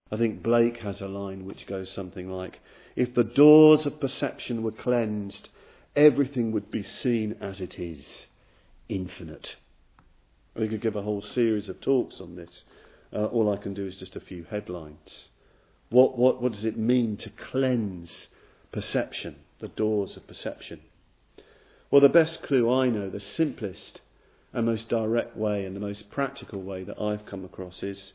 I think Blake has a line which goes something like, if the doors of perception were cleansed, everything would be seen as it is, infinite. We could give a whole series of talks on this. All I can do is just a few headlines. What does it mean to cleanse perception, the doors of perception? Well, the best clue I know, the simplest and most direct way and the most practical way that I've come across is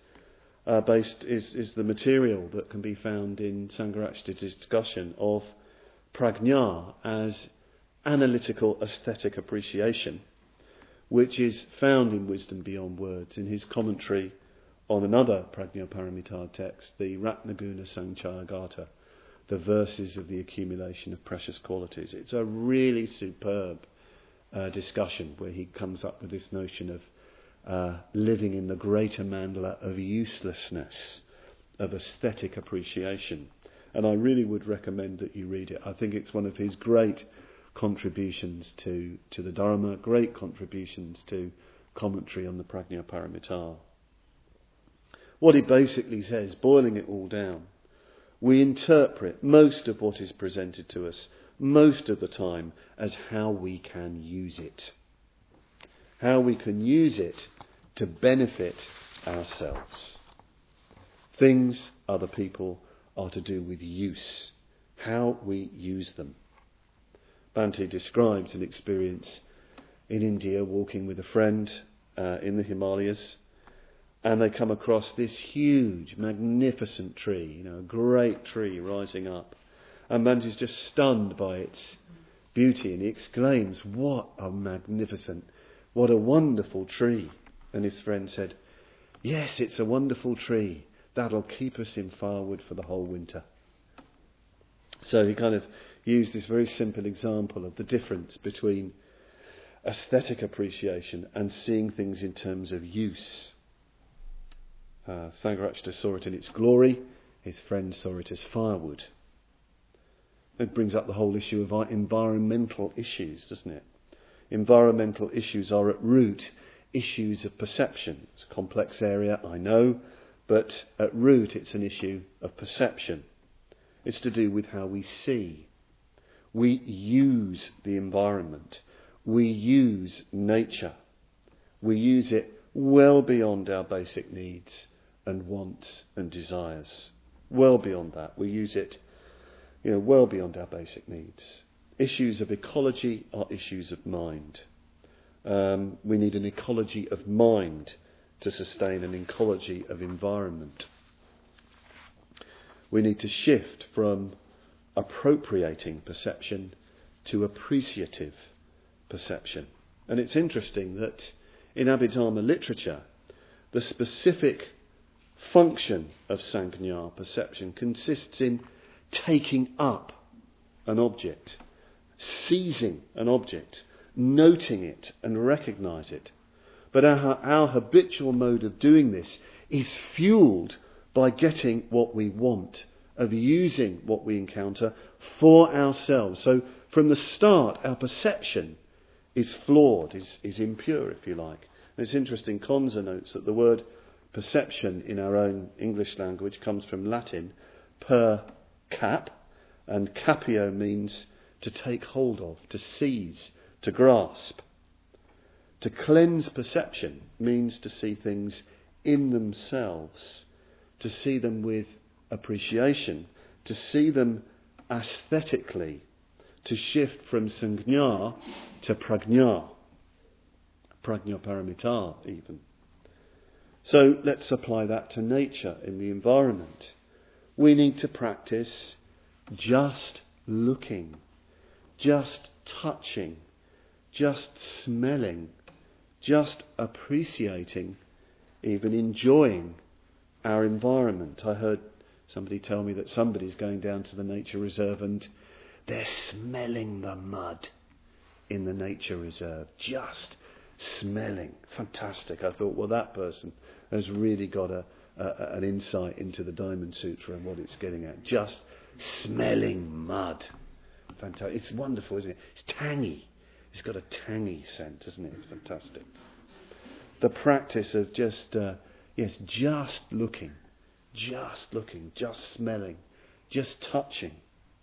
the material that can be found in Sangharakshita's discussion of prajna as analytical aesthetic appreciation, which is found in Wisdom Beyond Words in his commentary on another Prajnaparamita text, the Ratnaguna Sanchayagata, the verses of the accumulation of precious qualities. It's a really superb discussion where he comes up with this notion of living in the greater mandala of uselessness, of aesthetic appreciation. And I really would recommend that you read it. I think it's one of his great contributions to the Dharma, great contributions to commentary on the Prajnaparamita. What he basically says, boiling it all down, we interpret most of what is presented to us, most of the time, as how we can use it. How we can use it to benefit ourselves. Things, other people, are to do with use, how we use them. Bhante describes an experience in India walking with a friend in the Himalayas, and they come across this huge, magnificent tree, a great tree rising up. And Bhante's just stunned by its beauty, and he exclaims, what a magnificent, what a wonderful tree. And his friend said, yes, it's a wonderful tree. That'll keep us in firewood for the whole winter. So he kind of used this very simple example of the difference between aesthetic appreciation and seeing things in terms of use. Sangharakshita saw it in its glory. His friend saw it as firewood. It brings up the whole issue of environmental issues, doesn't it? Environmental issues are at root issues of perception. It's a complex area, I know, but at root it's an issue of perception. It's to do with how we see. We use the environment. We use nature. We use it well beyond our basic needs and wants and desires. Well beyond that. We use it, well beyond our basic needs. Issues of ecology are issues of mind. We need an ecology of mind to sustain an ecology of environment. We need to shift from appropriating perception to appreciative perception. And it's interesting that in Abhidharma literature, the specific function of Sankhya perception consists in taking up an object, seizing an object, noting it and recognise it. But our habitual mode of doing this is fuelled by getting what we want, of using what we encounter for ourselves. So from the start, our perception is flawed, is impure, if you like. And it's interesting, Konza notes that the word perception in our own English language comes from Latin, per cap, and capio means to take hold of, to seize, to grasp. To cleanse perception means to see things in themselves, to see them with appreciation, to see them aesthetically, to shift from sanjna to prajna, prajnaparamita even. So let's apply that to nature in the environment. We need to practice just looking, just touching, just smelling, just appreciating, even enjoying our environment. I heard somebody tell me that somebody's going down to the nature reserve and they're smelling the mud in the nature reserve, just smelling. Fantastic. I thought, well, that person has really got an insight into the Diamond Sutra and what it's getting at. Just smelling mud. Fantastic. It's wonderful, isn't it? It's tangy. It's got a tangy scent, isn't it? It's fantastic. The practice of just looking, just looking, just smelling, just touching.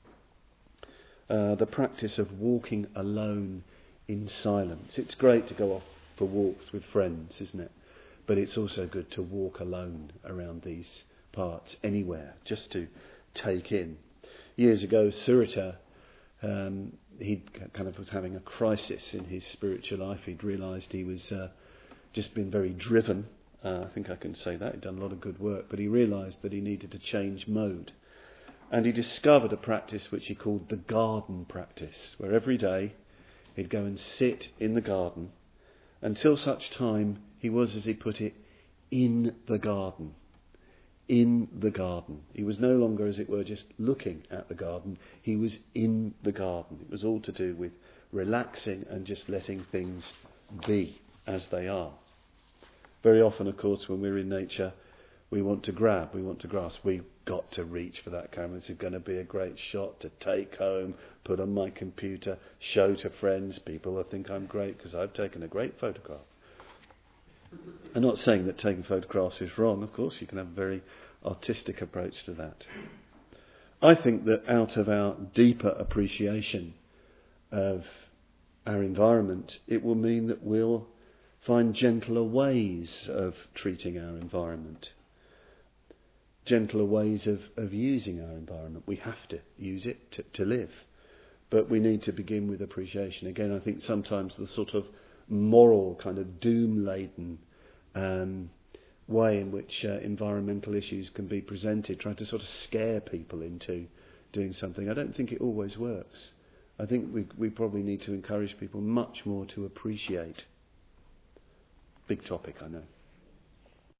The practice of walking alone in silence. It's great to go off for walks with friends, isn't it? But it's also good to walk alone around these parts, anywhere, just to take in. Years ago, Surita, he kind of was having a crisis in his spiritual life. He'd realised he was just been very driven. I think I can say that. He'd done a lot of good work, but he realised that he needed to change mode. And he discovered a practice which he called the garden practice, where every day he'd go and sit in the garden until such time he was, as he put it, in the garden. In the garden. He was no longer, as it were, just looking at the garden. He was in the garden. It was all to do with relaxing and just letting things be as they are. Very often, of course, when we're in nature, we want to grab, we want to grasp. We've got to reach for that camera. This is going to be a great shot to take home, put on my computer, show to friends. People will think I'm great because I've taken a great photograph. I'm not saying that taking photographs is wrong. Of course, you can have a very artistic approach to that. I think that out of our deeper appreciation of our environment, it will mean that we'll find gentler ways of treating our environment. Gentler ways of using our environment. We have to use it to live. But we need to begin with appreciation. Again, I think sometimes the sort of moral, kind of doom-laden way in which environmental issues can be presented, trying to sort of scare people into doing something, I don't think it always works. I think we probably need to encourage people much more to appreciate. Big topic, I know.